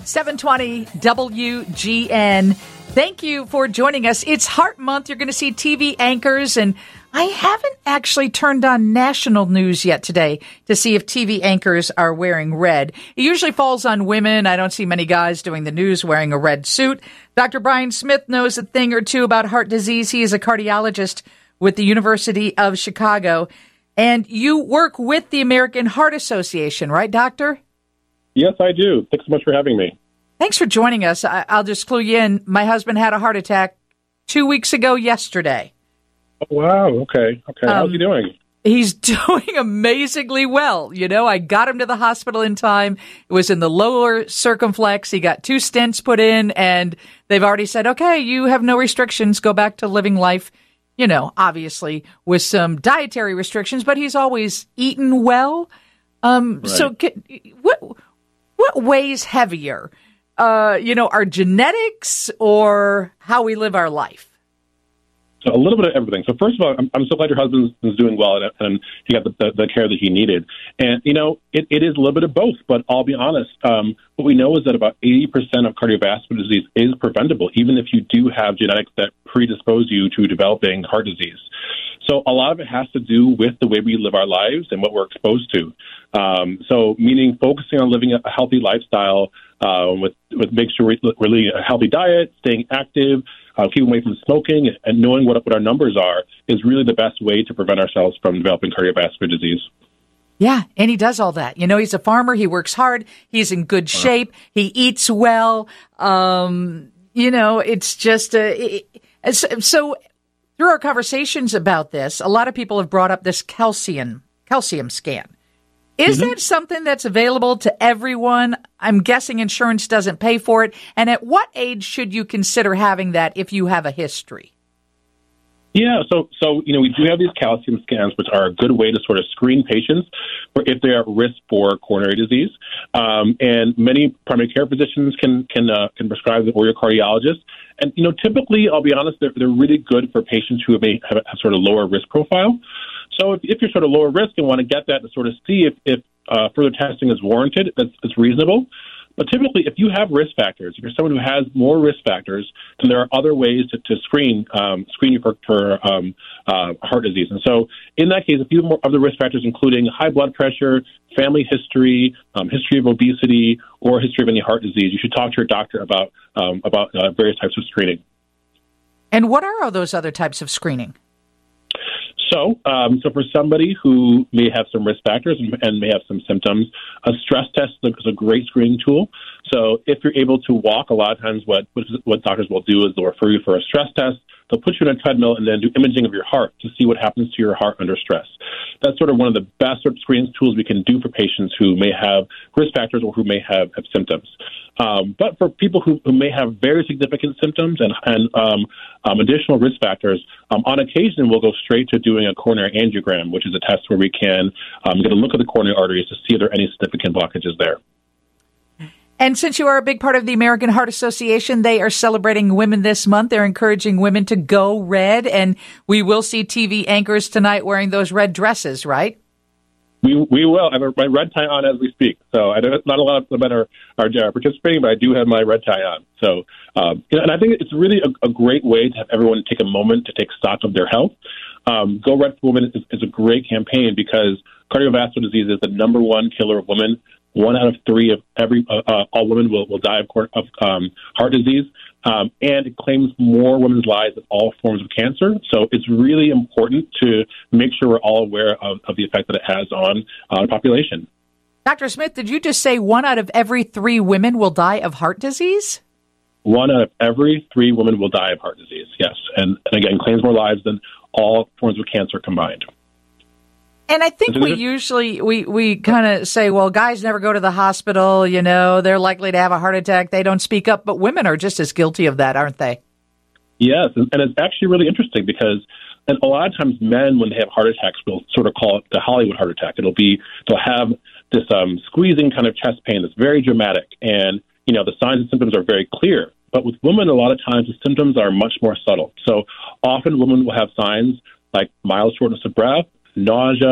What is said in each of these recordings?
720 WGN. Thank you for joining us. It's Heart Month. You're going to see TV anchors, and I haven't actually turned on national news yet today to see if TV anchors are wearing red. It usually falls on women. I don't see many guys doing the news wearing a red suit. Dr. Brian Smith knows a thing or two about heart disease. He is a cardiologist with the University of Chicago. And you work with the American Heart Association, right, Doctor? Yes, I do. Thanks so much for having me. Thanks for joining us. I'll just clue you in. My husband had a heart attack 2 weeks ago yesterday. Oh, wow. Okay. How's he doing? He's doing amazingly well. You know, I got him to the hospital in time. It was in the lower circumflex. He got 2 stents put in, and they've already said, okay, you have no restrictions. Go back to living life, you know, obviously with some dietary restrictions, but he's always eaten well. Right. So what weighs heavier? Our genetics or how we live our life? So a little bit of everything. So first of all, I'm so glad your husband is doing well and he got the care that he needed. And, it is a little bit of both, but I'll be honest. What we know is that about 80% of cardiovascular disease is preventable, even if you do have genetics that predispose you to developing heart disease. So a lot of it has to do with the way we live our lives and what we're exposed to. So meaning focusing on living a healthy lifestyle with making sure we're leading a healthy diet, staying active, keeping away from smoking, and knowing what our numbers are is really the best way to prevent ourselves from developing cardiovascular disease. Yeah, and he does all that. He's a farmer. He works hard. He's in good shape. He eats well. It's just so. Through our conversations about this, a lot of people have brought up this calcium scan. Is that something that's available to everyone? I'm guessing insurance doesn't pay for it. And at what age should you consider having that if you have a history? Yeah, so we do have these calcium scans, which are a good way to sort of screen patients for if they're at risk for coronary disease. And many primary care physicians can prescribe them, or your cardiologist. And typically, I'll be honest, they're really good for patients who may have a sort of lower risk profile. So if you're sort of lower risk and want to get that to sort of see if further testing is warranted, that's reasonable. But typically, if you have risk factors, if you're someone who has more risk factors, then there are other ways to screen you for heart disease. And so in that case, if you have more other risk factors, including high blood pressure, family history, history of obesity, or history of any heart disease, you should talk to your doctor about various types of screening. And what are all those other types of screening? So for somebody who may have some risk factors and may have some symptoms, a stress test is a great screening tool. So if you're able to walk, a lot of times what doctors will do is they'll refer you for a stress test. They'll put you in a treadmill and then do imaging of your heart to see what happens to your heart under stress. That's sort of one of the best sort of screening tools we can do for patients who may have risk factors or who may have symptoms. But for people who may have very significant symptoms and additional risk factors, on occasion we'll go straight to doing a coronary angiogram, which is a test where we can get a look at the coronary arteries to see if there are any significant blockages there. And since you are a big part of the American Heart Association, they are celebrating Women this month. They're encouraging women to go red, and we will see TV anchors tonight wearing those red dresses, right? We will. I have my red tie on as we speak. So I don't, not a lot of men are participating, but I do have my red tie on. So, and I think it's really a great way to have everyone take a moment to take stock of their health. Go Red for Women is a great campaign because cardiovascular disease is the number one killer of women. 1 out of 3 of all women will die of heart disease, and it claims more women's lives than all forms of cancer. So it's really important to make sure we're all aware of the effect that it has on the population. Dr. Smith, did you just say 1 out of every 3 women will die of heart disease? 1 out of every 3 women will die of heart disease, yes. And again, claims more lives than all forms of cancer combined. And I think we usually, we kind of say, well, guys never go to the hospital, they're likely to have a heart attack. They don't speak up. But women are just as guilty of that, aren't they? Yes. And it's actually really interesting because a lot of times men, when they have heart attacks, will sort of call it the Hollywood heart attack. They'll have this squeezing kind of chest pain that's very dramatic. And, the signs and symptoms are very clear. But with women, a lot of times the symptoms are much more subtle. So often women will have signs like mild shortness of breath, nausea,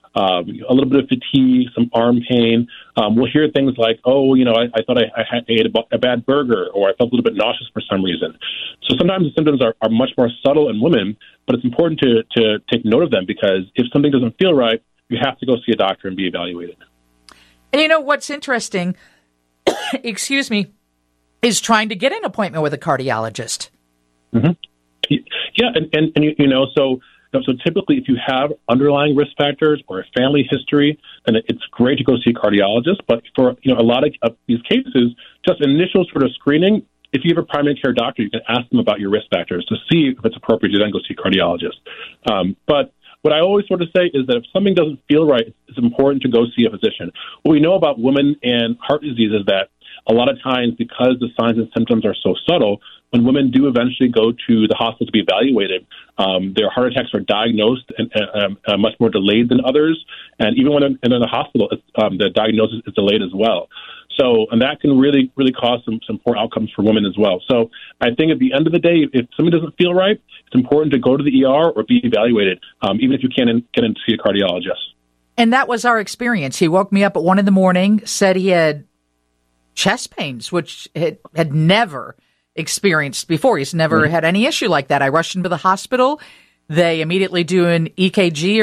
a little bit of fatigue, some arm pain. We'll hear things like, oh, I thought I ate a bad burger, or I felt a little bit nauseous for some reason. So sometimes the symptoms are much more subtle in women, but it's important to take note of them, because if something doesn't feel right, you have to go see a doctor and be evaluated. And what's interesting, excuse me, is trying to get an appointment with a cardiologist. Mm-hmm. Yeah, and so typically if you have underlying risk factors or a family history, then it's great to go see a cardiologist. But for a lot of these cases, just initial sort of screening, if you have a primary care doctor, you can ask them about your risk factors to see if it's appropriate to then go see a cardiologist. But what I always sort of say is that if something doesn't feel right, it's important to go see a physician. What we know about women and heart disease is that a lot of times, because the signs and symptoms are so subtle, when women do eventually go to the hospital to be evaluated, their heart attacks are diagnosed and much more delayed than others. And even when they're in the hospital, the diagnosis is delayed as well. So, and that can really, really cause some poor outcomes for women as well. So I think at the end of the day, if something doesn't feel right, it's important to go to the ER or be evaluated, even if you can't get in to see a cardiologist. And that was our experience. He woke me up at 1 a.m, said he had chest pains, which had never experienced before. He's never had any issue like that. I rushed him to the hospital. They immediately do an EKG or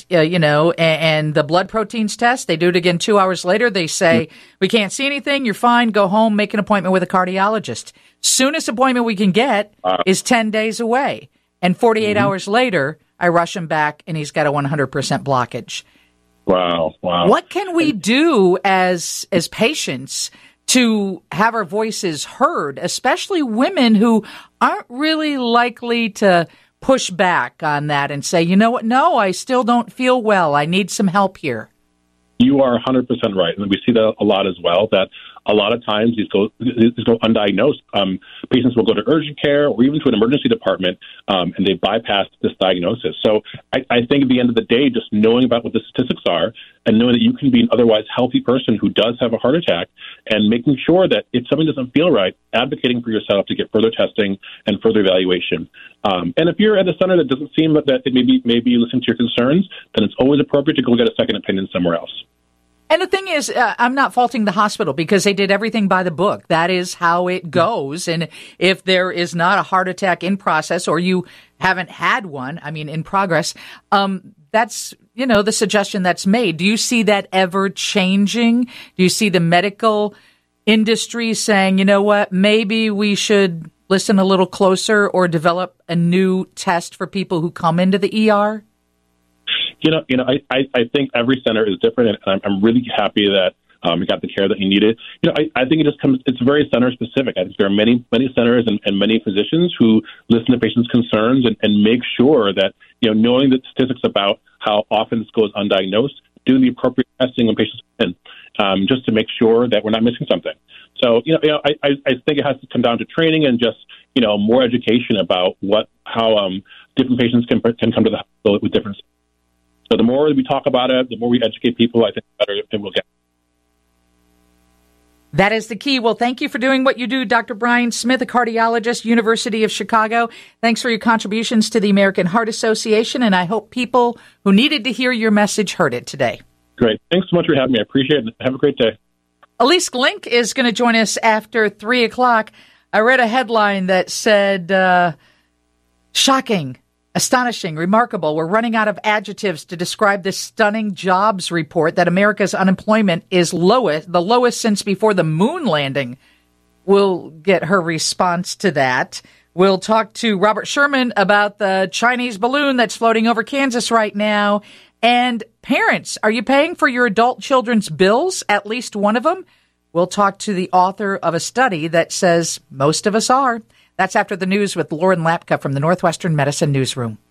and the blood proteins test. They do it again 2 hours later. They say, we can't see anything. You're fine. Go home. Make an appointment with a cardiologist. Soonest appointment we can get is 10 days away. And 48 hours later, I rush him back and he's got a 100% blockage. Wow. What can we do as patients to have our voices heard, especially women who aren't really likely to push back on that and say, you know what, no, I still don't feel well. I need some help here? You are 100% right. And we see that a lot as well, that a lot of times these go undiagnosed. Patients will go to urgent care or even to an emergency department, and they bypass this diagnosis. So I think at the end of the day, just knowing about what the statistics are and knowing that you can be an otherwise healthy person who does have a heart attack, and making sure that if something doesn't feel right, advocating for yourself to get further testing and further evaluation. And if you're at a center that doesn't seem that it may be listening to your concerns, then it's always appropriate to go get a second opinion somewhere else. And the thing is, I'm not faulting the hospital because they did everything by the book. That is how it goes. And if there is not a heart attack in process, or you haven't had one, in progress, that's, the suggestion that's made. Do you see that ever changing? Do you see the medical industry saying, you know what, maybe we should listen a little closer or develop a new test for people who come into the ER? I think every center is different, and I'm really happy that you got the care that you needed. I think it's very center specific. I think there are many centers and many physicians who listen to patients' concerns and make sure that, knowing the statistics about how often this goes undiagnosed, do the appropriate testing when patients come in, just to make sure that we're not missing something. So, I think it has to come down to training and just, more education about how different patients can come to the hospital with different. So the more we talk about it, the more we educate people, I think the better it will get. That is the key. Well, thank you for doing what you do, Dr. Brian Smith, a cardiologist, University of Chicago. Thanks for your contributions to the American Heart Association, and I hope people who needed to hear your message heard it today. Great. Thanks so much for having me. I appreciate it. Have a great day. Elise Glink is going to join us after 3 o'clock. I read a headline that said, shocking, astonishing, remarkable. We're running out of adjectives to describe this stunning jobs report that America's unemployment is the lowest since before the moon landing. We'll get her response to that. We'll talk to Robert Sherman about the Chinese balloon that's floating over Kansas right now. And parents, are you paying for your adult children's bills? At least one of them? We'll talk to the author of a study that says most of us are. That's after the news with Lauren Lapka from the Northwestern Medicine Newsroom.